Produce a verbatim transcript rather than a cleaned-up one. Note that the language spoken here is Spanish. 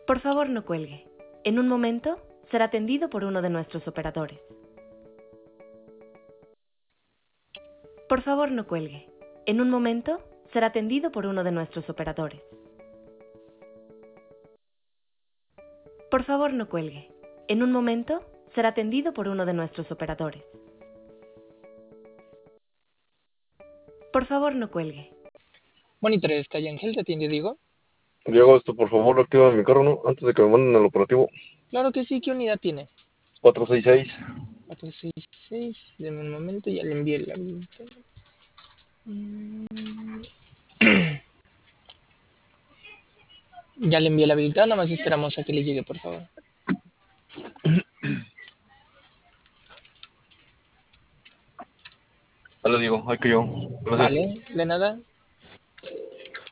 Por favor, no cuelgue. En un momento será atendido por uno de nuestros operadores. Por favor, no cuelgue. En un momento será atendido por uno de nuestros operadores. Por favor, no cuelgue. En un momento será atendido por uno de nuestros operadores. Por favor, no cuelgue. Monitores, Calle Ángel, ¿te atiende Diego? Diego, esto, por favor, activa mi carro, ¿no? Antes de que me manden al operativo. Claro que sí, ¿qué unidad tiene? cuatro seis seis. cuatro seis seis, denme un momento, ya le envié la... Ya le envié la habilitada, nada más esperamos a que le llegue, por favor. Vale, digo, hay que yo. Gracias. Vale, de nada.